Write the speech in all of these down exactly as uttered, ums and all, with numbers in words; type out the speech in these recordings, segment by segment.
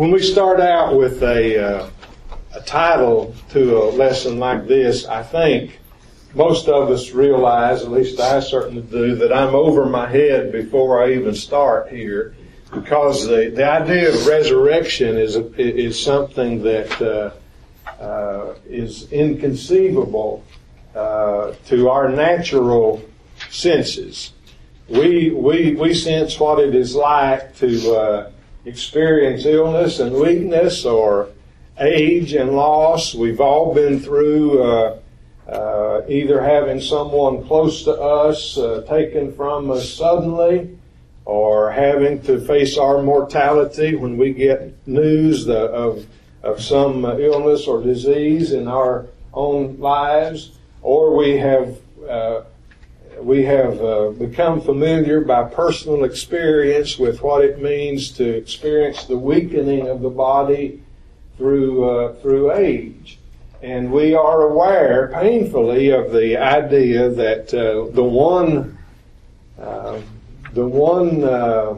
when we start out with a, uh, a title to a lesson like this, I think most of us realize, at least I certainly do, that I'm over my head before I even start here, because the, the idea of resurrection is a, is something that uh, uh, is inconceivable uh, to our natural senses. We we we sense what it is like to uh, experience illness and weakness or age and loss. We've all been through uh, uh, either having someone close to us uh, taken from us suddenly, or having to face our mortality when we get news of of some illness or disease in our own lives, or we have uh, we have uh, become familiar by personal experience with what it means to experience the weakening of the body through uh, through age. And we are aware painfully of the idea that uh, the one uh, the one uh,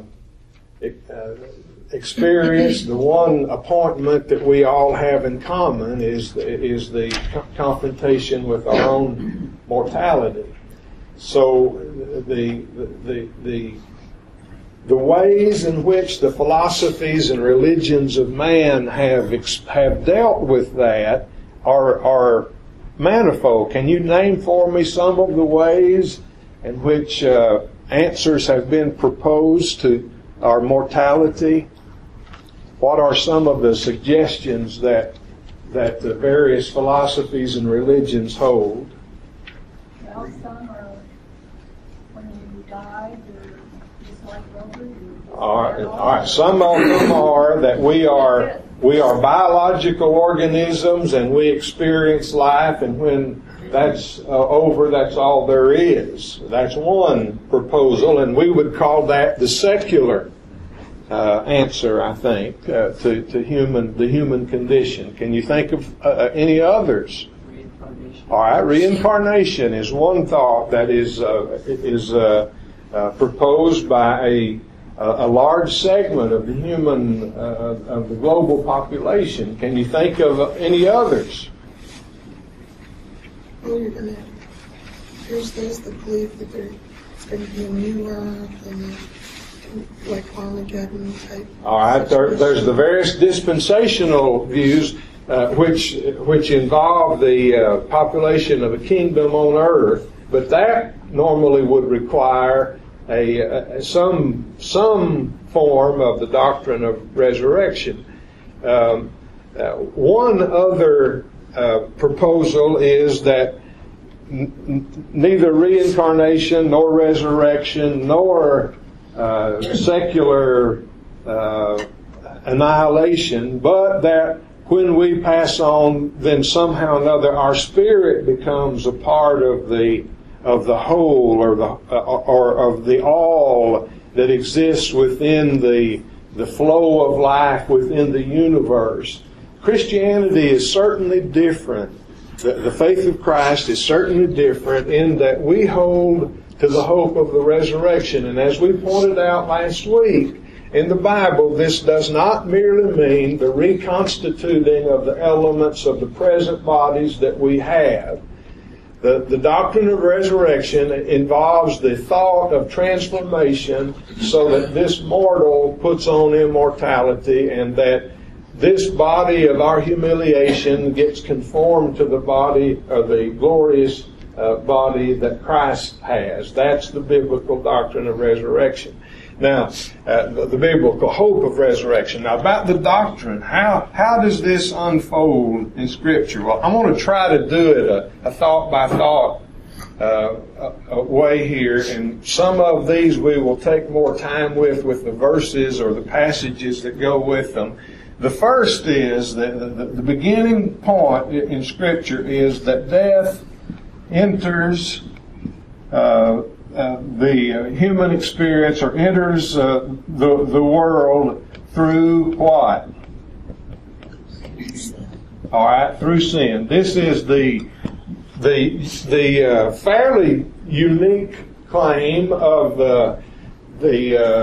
uh, experience, the one appointment that we all have in common is the, is the confrontation with our own mortality. So the the the the ways in which the philosophies and religions of man have have dealt with that are are manifold. Can you name for me some of the ways in which uh, answers have been proposed to our mortality? What are some of the suggestions that that the various philosophies and religions hold? Well, some are when you die, you're just like rubber. All right, all right. Some of them are that we are we are biological organisms and we experience life, and when that's uh, over, that's all there is. That's one proposal, and we would call that the secular uh, answer, I think, uh, to to human the human condition. Can you think of uh, any others? All right, reincarnation is one thought that is uh, is uh, uh, proposed by a a large segment of the human uh, of the global population. Can you think of any others? Well, you're gonna. There's there's the belief that there's going to be a new earth and a, like Armageddon type. All right, there, there's the various dispensational views. Uh, which which involve the uh, population of a kingdom on earth, but that normally would require a, a some some form of the doctrine of resurrection. Um, uh, one other uh, proposal is that n- n- neither reincarnation nor resurrection nor uh, secular uh, annihilation, but that when we pass on, then somehow or another our spirit becomes a part of the of the whole, or the uh, or of the all that exists within the the flow of life within the universe. Christianity is certainly different. The, the faith of Christ is certainly different in that we hold to the hope of the resurrection, and as we pointed out last week, in the Bible, this does not merely mean the reconstituting of the elements of the present bodies that we have. The, the doctrine of resurrection involves the thought of transformation so that this mortal puts on immortality, and that this body of our humiliation gets conformed to the body of the glorious uh, body that Christ has. That's the biblical doctrine of resurrection. Now, uh, the, the biblical hope of resurrection. Now, about the doctrine, how how does this unfold in Scripture? Well, I'm going to try to do it a, a thought-by-thought uh, a, a way here, and some of these we will take more time with, with the verses or the passages that go with them. The first is that the, the beginning point in Scripture is that death enters uh Uh, the uh, human experience, or enters uh, the the world through what? All right, through sin. This is the the the uh, fairly unique claim of uh, the uh,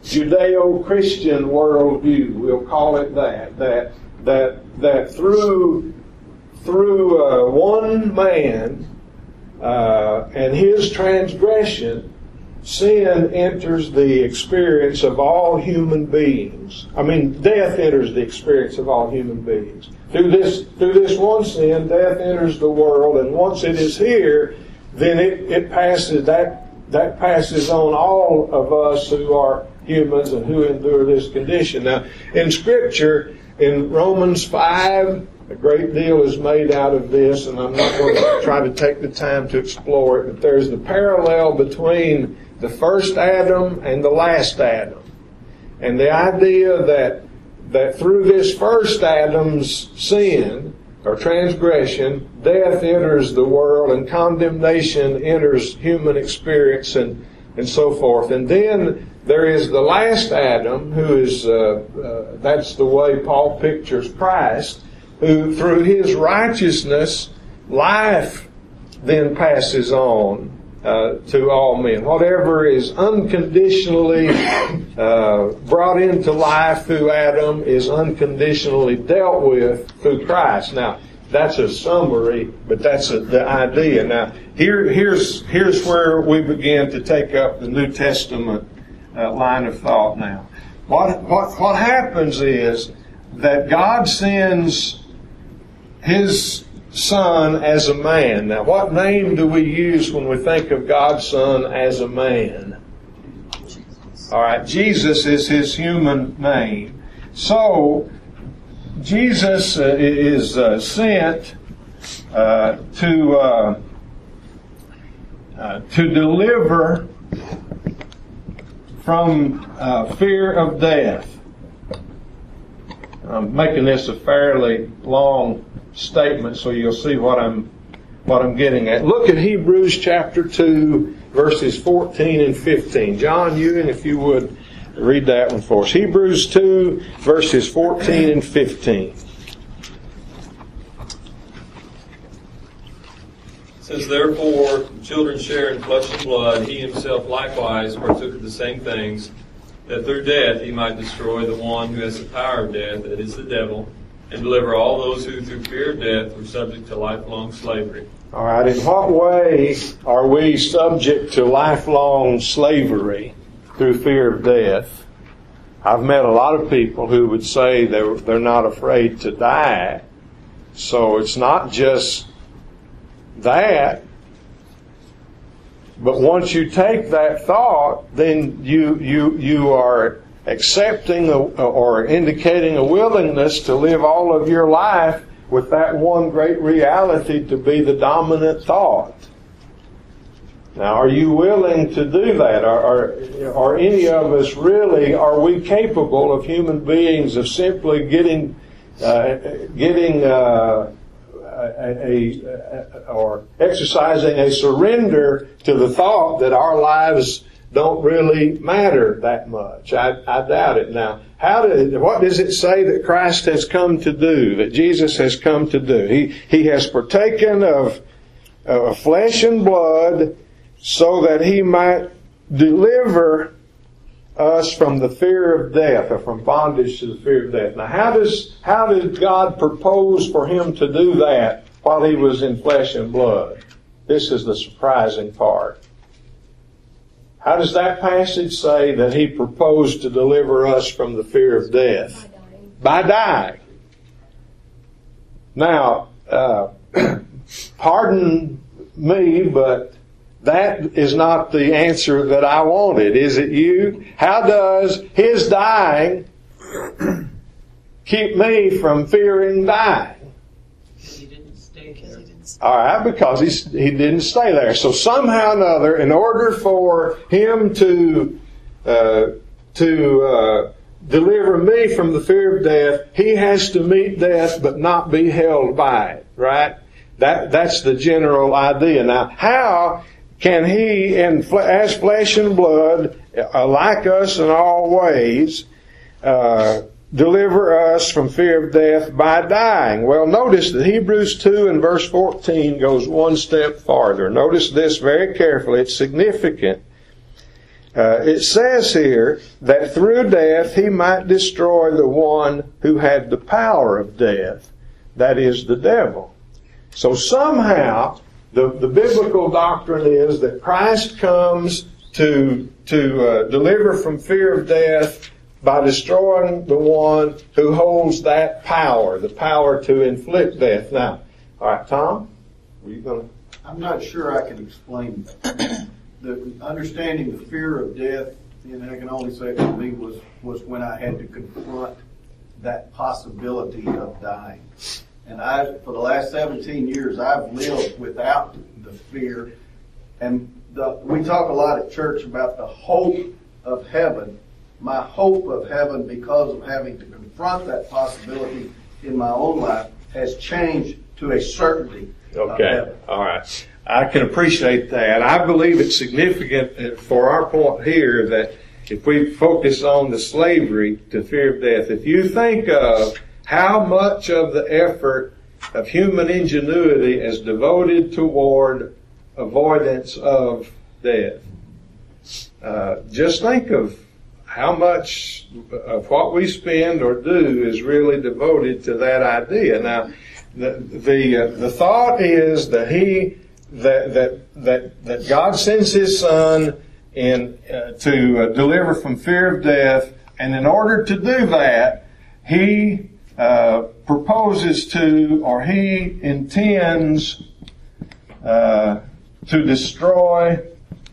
Judeo-Christian worldview, we'll call it that, that that that through through uh, one man uh, and his transgression, sin enters the experience of all human beings. I mean, death enters the experience of all human beings. Through this through this one sin, death enters the world, and once it is here, then it, it passes that that passes on all of us who are humans and who endure this condition. Now, in Scripture, in Romans five, a great deal is made out of this, and I'm not going to try to take the time to explore it, but there's the parallel between the first Adam and the last Adam. And the idea that that through this first Adam's sin, or transgression, death enters the world and condemnation enters human experience and, and so forth. And then there is the last Adam, who is, uh, uh, that's the way Paul pictures Christ, who through his righteousness, life then passes on uh, to all men. Whatever is unconditionally uh, brought into life through Adam is unconditionally dealt with through Christ. Now, that's a summary, but that's a, the idea. Now, here, here's here's where we begin to take up the New Testament uh, line of thought. Now, what what what happens is that God sends His Son as a man. Now, what name do we use when we think of God's Son as a man? All right, Jesus is His human name. So, Jesus uh, is uh, sent uh, to uh, uh, to deliver from uh, fear of death. I'm making this a fairly long statement, so you'll see what I'm what I'm getting at. Look at Hebrews chapter two, verses fourteen and fifteen. John Ewing, if you would read that one for us. Hebrews two, verses fourteen and fifteen. Since therefore children share in flesh and blood, he himself likewise partook of the same things, that through death he might destroy the one who has the power of death, that is the devil, and deliver all those who through fear of death were subject to lifelong slavery. All right, in what way are we subject to lifelong slavery through fear of death? I've met a lot of people who would say they're, they're not afraid to die. So it's not just that, but once you take that thought, then you you you are accepting a, or indicating a willingness to live all of your life with that one great reality to be the dominant thought. Now, are you willing to do that? Are, are, are any of us really, are we capable of human beings of simply getting, uh, getting uh, a, a, a, or exercising a surrender to the thought that our lives don't really matter that much? I, I doubt it. Now, how did, what does it say that Christ has come to do, that Jesus has come to do? He, he has partaken of, of flesh and blood so that He might deliver us from the fear of death, or from bondage to the fear of death. Now, how does, how did God propose for Him to do that while He was in flesh and blood? This is the surprising part. How does that passage say that He proposed to deliver us from the fear of death? By dying. By dying. Now, uh, pardon me, but that is not the answer that I wanted. Is it you? How does His dying keep me from fearing dying? He didn't stay there. All right, because he, he didn't stay there. So somehow or another, in order for Him to uh, to uh, deliver me from the fear of death, He has to meet death but not be held by it, right? That That's the general idea. Now, how can He, in, as flesh and blood, uh, like us in all ways, uh, deliver us from fear of death by dying? Well, notice that Hebrews two and verse fourteen goes one step farther. Notice this very carefully. It's significant. Uh, it says here that through death he might destroy the one who had the power of death, that is, the devil. So somehow, the, the biblical doctrine is that Christ comes to, to uh, deliver from fear of death by destroying the one who holds that power, the power to inflict death. Now, all right, Tom, were you going to? I'm not sure I can explain that. The understanding the fear of death, and I can only say it for me, was, was when I had to confront that possibility of dying. And I, for the last seventeen years, I've lived without the fear. And the, we talk a lot at church about the hope of heaven. My hope of heaven, because of having to confront that possibility in my own life, has changed to a certainty of Okay, heaven. all right. I can appreciate that. I believe it's significant for our point here that if we focus on the slavery to fear of death, if you think of how much of the effort of human ingenuity is devoted toward avoidance of death, uh, just think of how much of what we spend or do is really devoted to that idea. Now, the the, uh, the thought is that he that that that that God sends His Son in uh, to uh, deliver from fear of death, and in order to do that, He uh, proposes to, or He intends uh, to destroy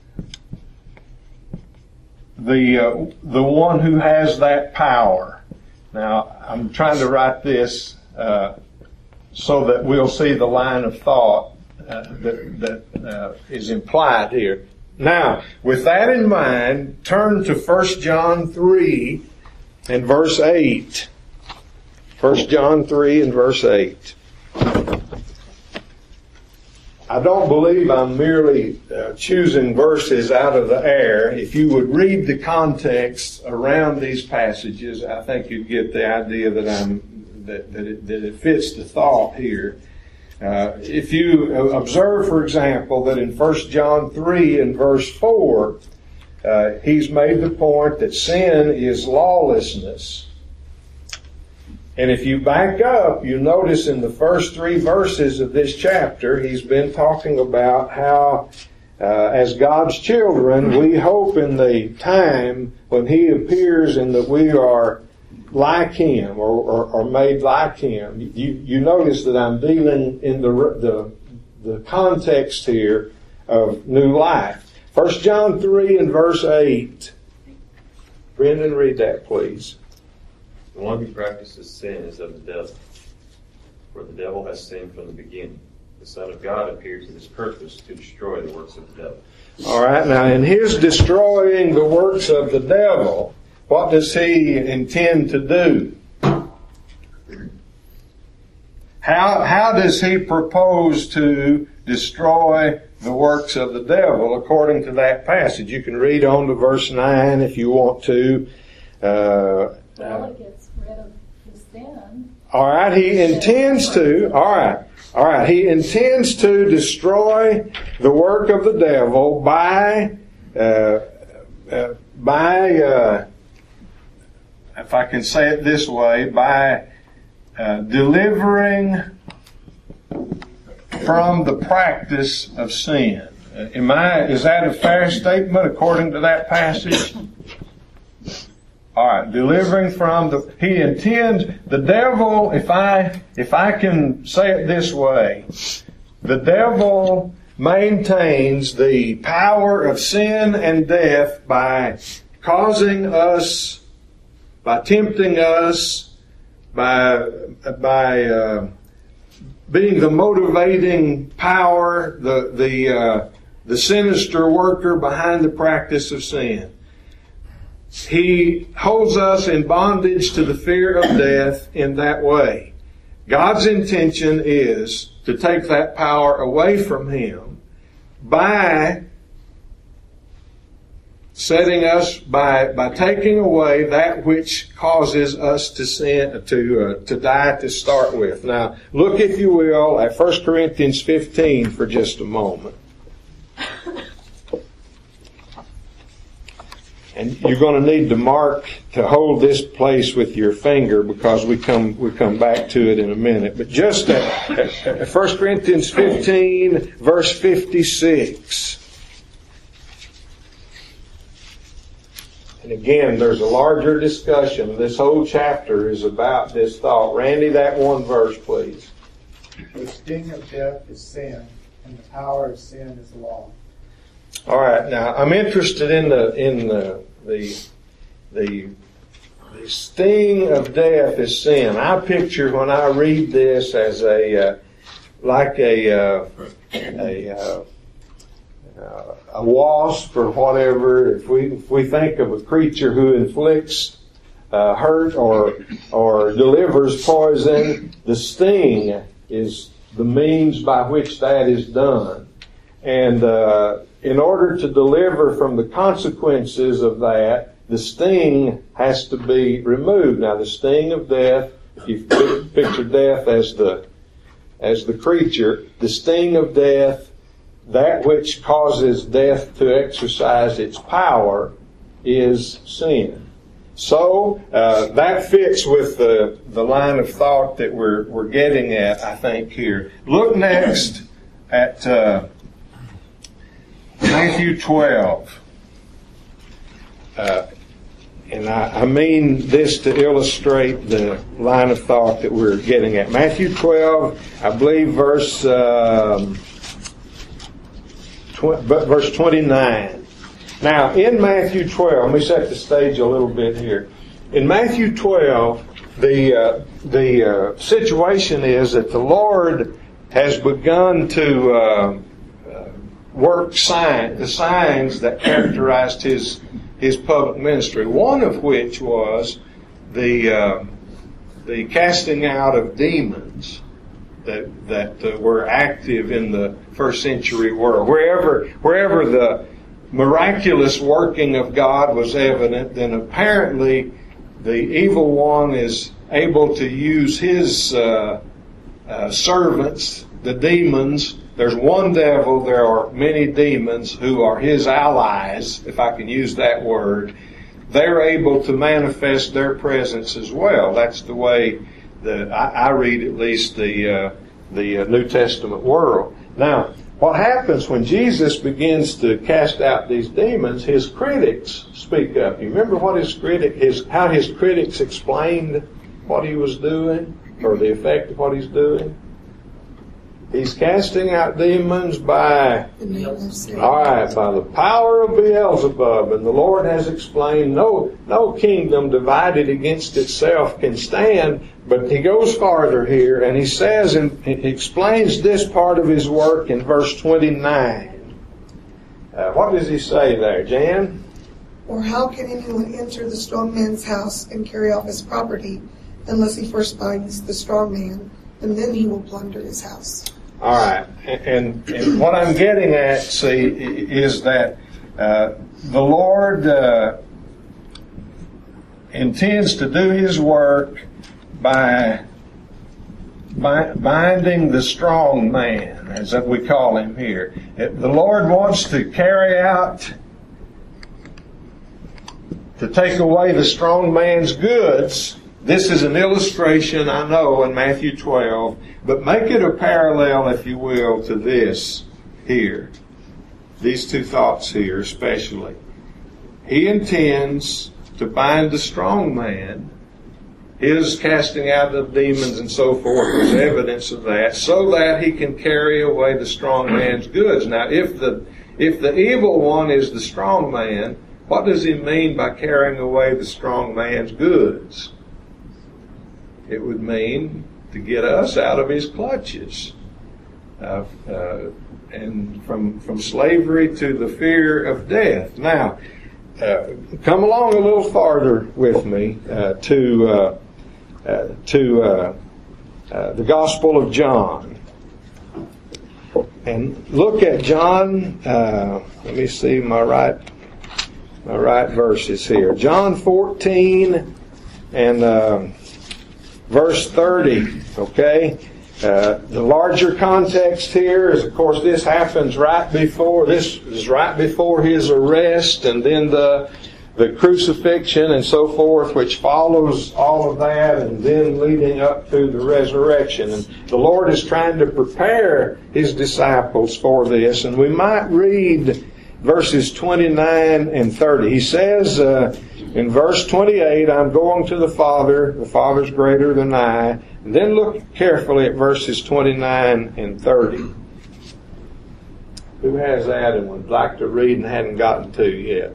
the uh, the one who has that power. Now, I'm trying to write this uh, so that we'll see the line of thought uh, that that uh, is implied here. Now, with that in mind, turn to First John three and verse eight. First John three and verse eight. I don't believe I'm merely uh, choosing verses out of the air. If you would read the context around these passages, I think you'd get the idea that I'm that that it, that it fits the thought here. Uh, if you observe, for example, that in First John three and verse four, uh, he's made the point that sin is lawlessness. And if you back up, you notice in the first three verses of this chapter, he's been talking about how, uh, as God's children, we hope in the time when He appears and that we are like Him or, or, or made like Him. You, you notice that I'm dealing in the, the, the context here of new life. First John three and verse eight. Brendan, read that, please. The one who practices sin is of the devil, for the devil has sinned from the beginning. The Son of God appeared to this purpose, to destroy the works of the devil. All right, now in His destroying the works of the devil, what does He intend to do? How, how does He propose to destroy the works of the devil according to that passage? You can read on to verse nine if you want to. Uh, Well, it gets rid of the sin. All right, He intends to, all right, all right, He intends to destroy the work of the devil by, uh, uh, by, uh, if I can say it this way, by uh, delivering from the practice of sin. Uh, am I, is that a fair statement according to that passage? All right, delivering from the, He intends, the devil, if I, if I can say it this way, the devil maintains the power of sin and death by causing us, by tempting us, by, by, uh, being the motivating power, the, the, uh, the sinister worker behind the practice of sin. He holds us in bondage to the fear of death in that way. God's intention is to take that power away from Him by setting us, by, by taking away that which causes us to sin, to, uh, to die to start with. Now, look if you will at First Corinthians fifteen for just a moment. and you're going to need to mark to hold this place with your finger because we come we come back to it in a minute. But just at, at First Corinthians fifteen, verse fifty-six. And again, there's a larger discussion. This whole chapter is about this thought. Randy, that one verse, please. The sting of death is sin, and the power of sin is law. All right. Now, I'm interested in the in the the the, the sting of death is sin. I picture when I read this as a uh, like a uh, a uh, uh, a wasp or whatever. If we if we think of a creature who inflicts uh, hurt or or delivers poison, the sting is the means by which that is done. And uh, in order to deliver from the consequences of that, the sting has to be removed. Now, the sting of death, if you picture death as the as the creature, the sting of death, that which causes death to exercise its power, is sin. So uh, that fits with the the line of thought that we're we're getting at, I think, here. Look next at uh, Matthew twelve. Uh, and I, I mean this to illustrate the line of thought that we're getting at. Matthew twelve, I believe, verse um, tw- verse twenty-nine. Now, in Matthew twelve, let me set the stage a little bit here. In Matthew twelve, the uh, the uh, situation is that the Lord has begun to uh, uh, work sign, the signs that characterized his his public ministry. One of which was the uh, the casting out of demons that that uh, were active in the first century world. Wherever wherever the miraculous working of God was evident, then apparently the evil one is able to use his uh, uh, servants, the demons. There's one devil, there are many demons who are his allies, if I can use that word. They're able to manifest their presence as well. That's the way that I, I read, at least, the uh, the uh, New Testament world. Now, what happens when Jesus begins to cast out these demons? His critics speak up. You remember what his critic, his how his critics explained what he was doing, or the effect of what he's doing? He's casting out demons by, all right, by the power of Beelzebub. And the Lord has explained no, no kingdom divided against itself can stand. But he goes farther here and he says, and he explains this part of his work in verse twenty-nine. Uh, what does he say there, Jan? Or how can anyone enter the strong man's house and carry off his property unless he first binds the strong man, and then he will plunder his house? All right, and, and what I'm getting at, see, is that uh, the Lord uh, intends to do His work by, by binding the strong man, as we call him here. The Lord wants to carry out, to take away the strong man's goods. This is an illustration, I know, in Matthew twelve, but make it a parallel, if you will, to this here. These two thoughts here especially. He intends to bind the strong man. His casting out of demons and so forth is evidence of that, so that he can carry away the strong man's goods. Now, if the if the evil one is the strong man, what does he mean by carrying away the strong man's goods? It would mean to get us out of his clutches, uh, uh, and from from slavery to the fear of death. Now, uh, come along a little farther with me uh, to uh, uh, to uh, uh, the Gospel of John, and look at John. Uh, let me see my right my right verses here. John fourteen and. Uh, Verse thirty, okay? Uh, the larger context here is, of course, this happens right before, this is right before his arrest, and then the the crucifixion and so forth, which follows all of that, and then leading up to the resurrection. And the Lord is trying to prepare His disciples for this. And we might read verses twenty-nine and thirty. He says uh, in verse twenty-eight, I'm going to the Father, the Father's greater than I. And then look carefully at verses twenty-nine and thirty. Who has that and would like to read and hadn't gotten to yet?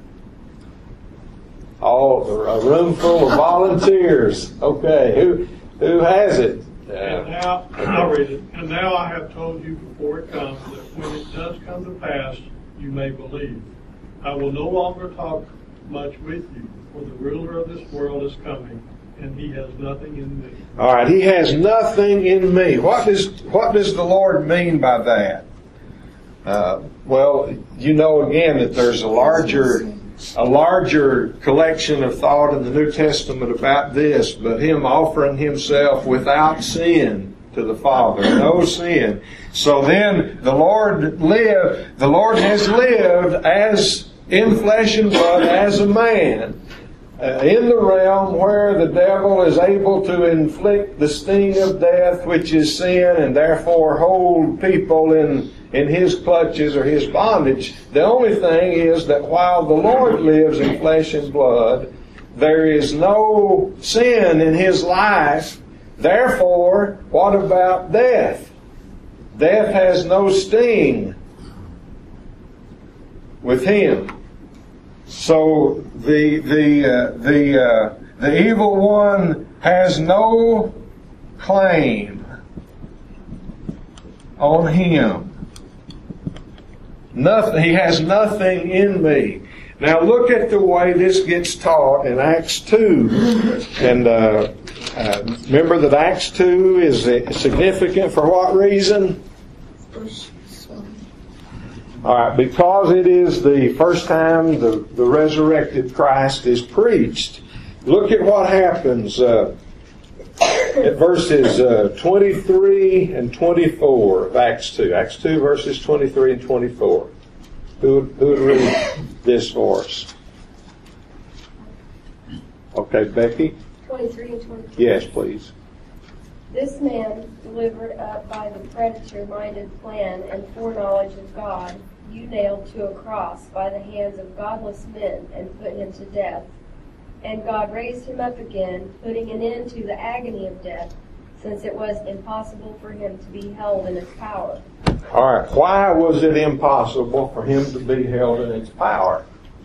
All a room full of volunteers. Okay, who who has it? Uh, And now, I'll read it. And now I have told you before it comes, that when it does come to pass, you may believe. I will no longer talk much with you, for the ruler of this world is coming, and he has nothing in me. All right, He has nothing in me. What does what does the Lord mean by that? Uh, well, you know again that there's a larger a larger collection of thought in the New Testament about this, but Him offering Himself without sin to the Father, no sin. So then the Lord lived, the Lord has lived as in flesh and blood as a man. Uh, in the realm where the devil is able to inflict the sting of death, which is sin, and therefore hold people in, in his clutches or his bondage. The only thing is that while the Lord lives in flesh and blood, there is no sin in His life. Therefore, what about death? Death has no sting with Him. So the the uh, the uh, the evil one has no claim on Him. Nothing. He has nothing in me. Now look at the way this gets taught in Acts two, and uh, uh, remember that Acts two is significant for what reason? All right, because it is the first time the, the resurrected Christ is preached. Look at what happens uh, at verses uh, twenty-three and twenty-four of Acts two. Acts two, verses twenty-three and twenty-four. Who, who would read this for us? Okay, Becky? twenty-three and twenty-four. Yes, please. This man, delivered up by the predator-minded plan and foreknowledge of God, you nailed to a cross by the hands of godless men and put him to death. And God raised him up again, putting an end to the agony of death, since it was impossible for him to be held in its power. All right, why was it impossible for him to be held in its power?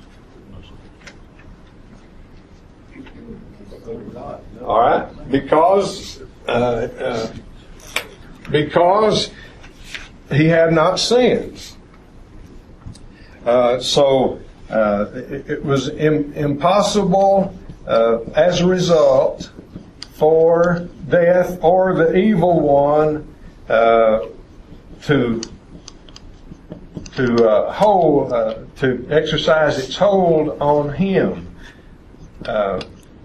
All right, because uh, uh, because he had not sinned. Uh, so uh, it, it was im- impossible uh, as a result for death or the evil one uh, to to uh, hold uh, to exercise its hold on him. Uh,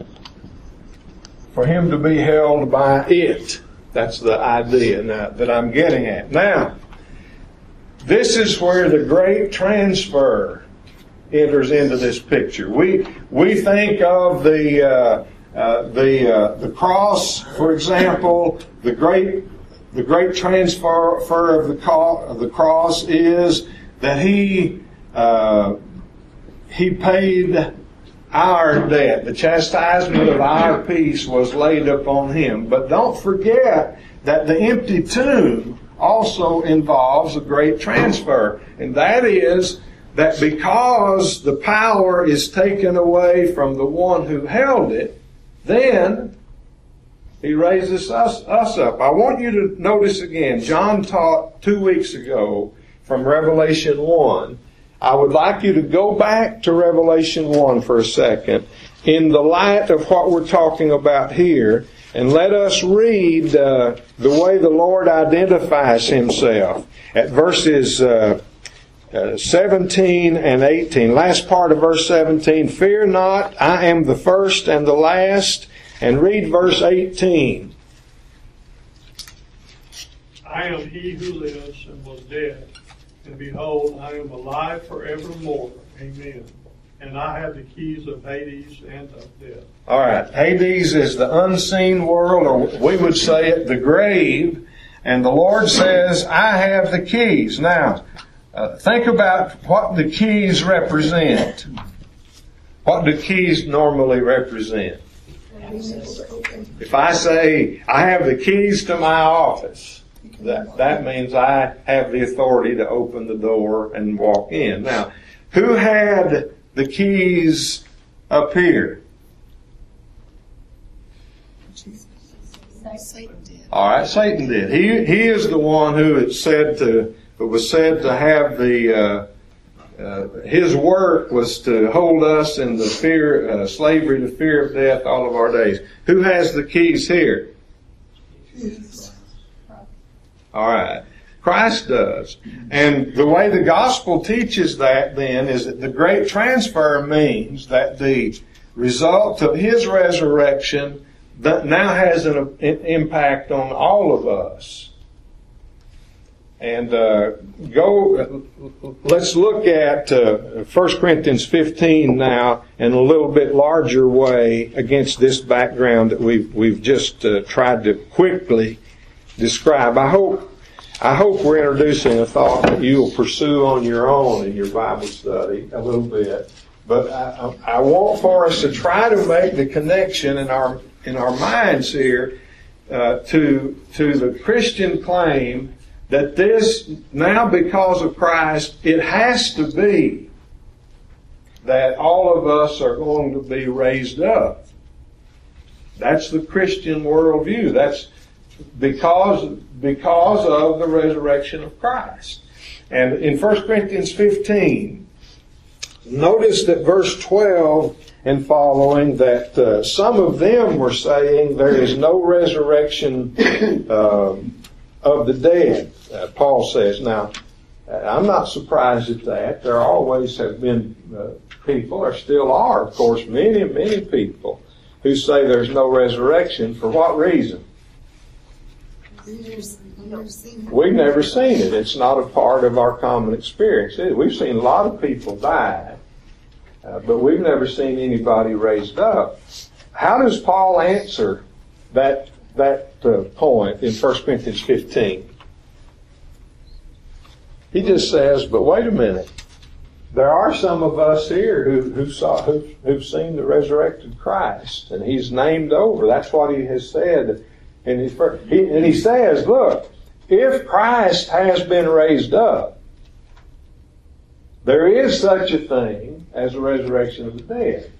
for him to be held by it. That's the idea now, that I'm getting at. Now, this is where the great transfer enters into this picture. We we think of the uh, uh, the uh, the cross, for example. The great the great transfer of the co- of the cross is that he uh, he paid our debt. The chastisement of our peace was laid upon him. But don't forget that the empty tomb also involves a great transfer. And that is that because the power is taken away from the one who held it, then he raises us, us up. I want you to notice again, John taught two weeks ago from Revelation one. I would like you to go back to Revelation one for a second in the light of what we're talking about here, and let us read uh, the way the Lord identifies Himself at verses uh, uh, seventeen and eighteen. Last part of verse seventeen, fear not, I am the first and the last. And read verse eighteen. I am he who lives and was dead, and behold, I am alive forevermore. Amen. and I have the keys of Hades and of death. All right. Hades is the unseen world, or we would say it, the grave. And the Lord says, I have the keys. Now, uh, think about what the keys represent. What do keys normally represent? If I say, I have the keys to my office, that, that means I have the authority to open the door and walk in. Now, who had the keys up here? Satan did. All right, Satan did. He he is the one who it said to who was said to have the uh, uh, his work was to hold us in the fear uh, slavery to fear of death all of our days. Who has the keys here? Jesus. All right, Christ does. And the way the gospel teaches that then is that the great transfer means that the result of his resurrection that now has an impact on all of us. And uh, go. Let's look at uh, First Corinthians fifteen now in a little bit larger way against this background that we've we've just uh, tried to quickly describe. I hope I hope we're introducing a thought that you'll pursue on your own in your Bible study a little bit. But I, I want for us to try to make the connection in our in our minds here uh, to to the Christian claim that this, now because of Christ, it has to be that all of us are going to be raised up. That's the Christian worldview. That's because because of the resurrection of Christ. And in First Corinthians fifteen, notice that verse twelve and following, that uh, some of them were saying there is no resurrection uh, of the dead, uh, Paul says. Now, I'm not surprised at that. There always have been uh, people, or still are, of course, many, many people who say there's no resurrection. For what reason? We've never seen it. We've never seen it. It's not a part of our common experience. We've seen a lot of people die. Uh, but we've never seen anybody raised up. How does Paul answer that that uh, point in First Corinthians fifteen? He just says, "But wait a minute. There are some of us here who who saw who, who've seen the resurrected Christ, and he's named over. That's what he has said." And he, he and he says, "Look, if Christ has been raised up, there is such a thing as a resurrection of the dead."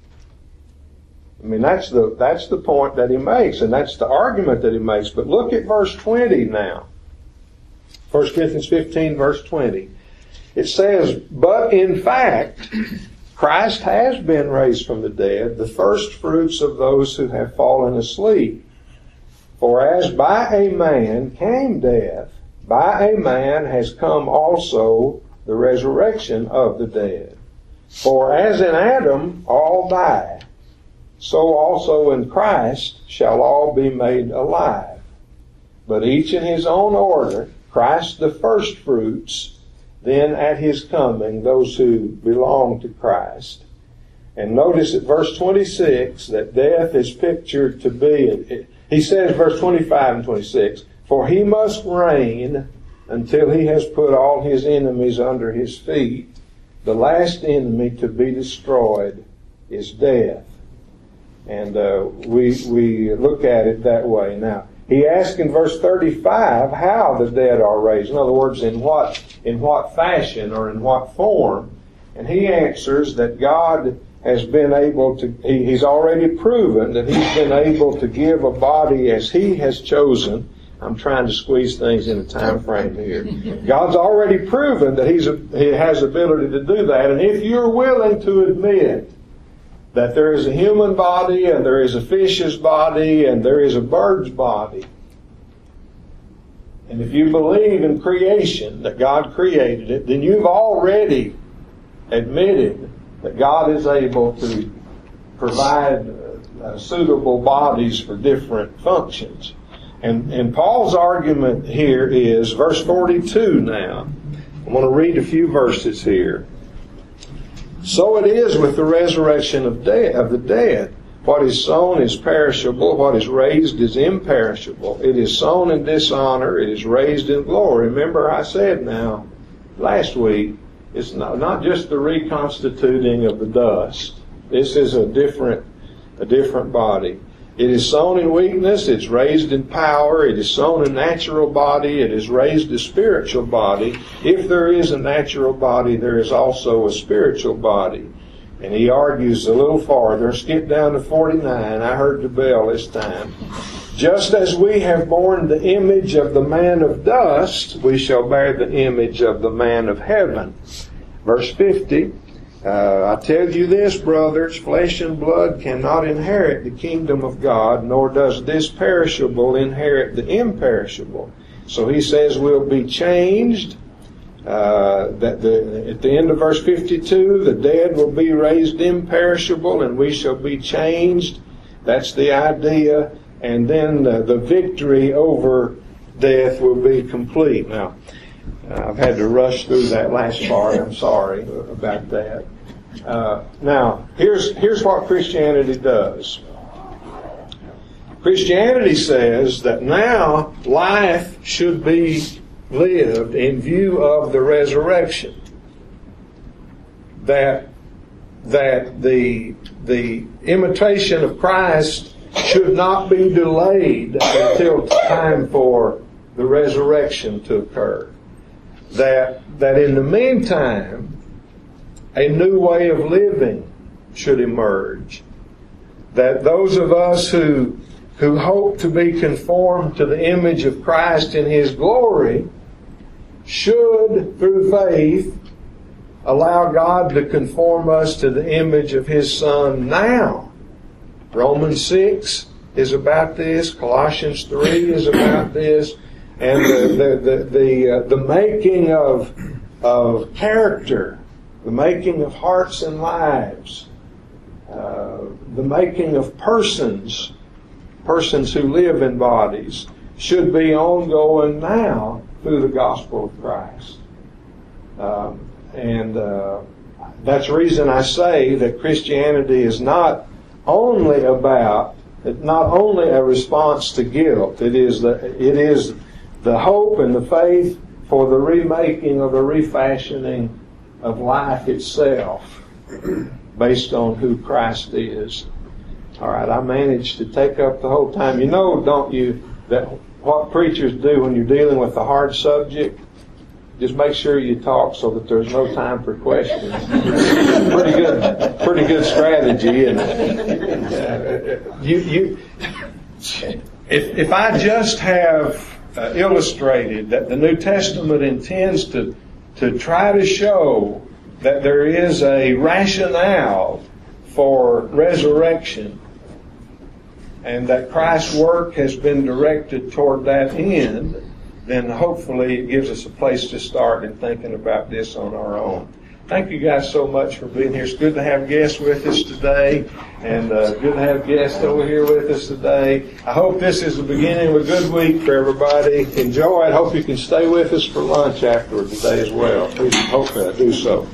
I mean, that's the that's the point that he makes, and that's the argument that he makes. But look at verse twenty now. First Corinthians fifteen, verse twenty. It says, "But in fact, Christ has been raised from the dead, the first fruits of those who have fallen asleep. For as by a man came death, by a man has come also the resurrection of the dead. For as in Adam all die, so also in Christ shall all be made alive. But each in his own order, Christ the first fruits, then at his coming those who belong to Christ." And notice at verse twenty-six that death is pictured to be, he says verse twenty-five and twenty-six, "For he must reign until he has put all his enemies under his feet. The last enemy to be destroyed is death." And uh, we we look at it that way. Now, he asks in verse thirty-five how the dead are raised. In other words, in what in what fashion or in what form. And he answers that God has been able to, he, he's already proven that he's been able to give a body as he has chosen. I'm trying to squeeze things in a time frame here. God's already proven that he's a, he has ability to do that. And if you're willing to admit that there is a human body and there is a fish's body and there is a bird's body, and if you believe in creation, that God created it, then you've already admitted that God is able to provide uh, suitable bodies for different functions. And, and Paul's argument here is verse forty-two now. I want to read a few verses here. So it is with the resurrection of, de- of the dead. What is sown is perishable. What is raised is imperishable. It is sown in dishonor. It is raised in glory. Remember I said now, last week, it's not, not just the reconstituting of the dust. This is a different, a different body. It is sown in weakness. It's raised in power. It is sown a natural body. It is raised a spiritual body. If there is a natural body, there is also a spiritual body. And he argues a little farther. Skip down to forty-nine. I heard the bell this time. Just as we have borne the image of the man of dust, we shall bear the image of the man of heaven. Verse fifty. Uh, I tell you this, brothers, flesh and blood cannot inherit the kingdom of God, nor does this perishable inherit the imperishable. So he says we'll be changed. Uh, that the, at the end of verse fifty-two, the dead will be raised imperishable and we shall be changed. That's the idea. And then uh, the victory over death will be complete. Now, uh, I've had to rush through that last part. I'm sorry about that. Uh, now, here's, here's what Christianity does. Christianity says that now life should be lived in view of the resurrection. That that the the imitation of Christ should not be delayed until time for the resurrection to occur. That that in the meantime, a new way of living should emerge. That those of us who who hope to be conformed to the image of Christ in His glory should, through faith, allow God to conform us to the image of His Son now. Romans six is about this. Colossians three is about this. And the the the the, uh, the making of of character, the making of hearts and lives, uh, the making of persons, persons who live in bodies, should be ongoing now through the gospel of Christ. Um, and uh, that's the reason I say that Christianity is not only about, not only a response to guilt. It is the, it is the hope and the faith for the remaking or the refashioning of life itself based on who Christ is. All right, I managed to take up the whole time. You know, don't you, that what preachers do when you're dealing with a hard subject? Just make sure you talk so that there's no time for questions. pretty good, pretty good strategy. And uh, you, you, if if I just have uh, illustrated that the New Testament intends to to try to show that there is a rationale for resurrection, and that Christ's work has been directed toward that end, then hopefully it gives us a place to start in thinking about this on our own. Thank you guys so much for being here. It's good to have guests with us today, and uh, good to have guests over here with us today. I hope this is the beginning of a good week for everybody. Enjoy it. Hope you can stay with us for lunch afterward today as well. Please hope that I do so.